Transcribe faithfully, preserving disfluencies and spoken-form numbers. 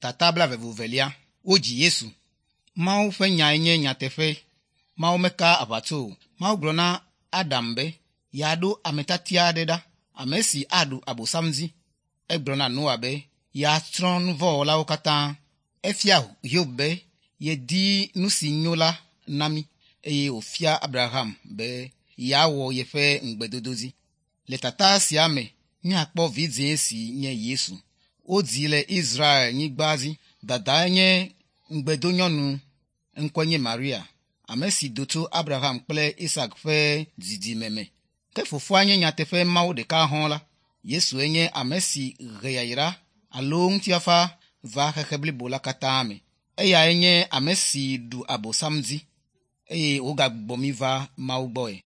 tata bla vevuvelia o ji Yesu mau fe nya enye nyatefe mau meka abato mau grona Adambe yado ametatia deda amesi adu abosamzi egrona Noabe ya tron vo la okata efia Hiobe ye di nusi nyola nami eye ofia Abraham be yawo ye fe ngbedodozi le tata siame ni akpo vidze si nye Yesu o dile Israel ni gbazi dada nye ngbedonyonu nkwenye Maria amesi doto Abraham kple Isaac fe didi meme ke fofo anye nyatefe mawo de ka honla Yesu enye amesi geyayira along tiafa va hekebli bola katame eya enye amesi du abosamzi eye ogagbomi va mawo boy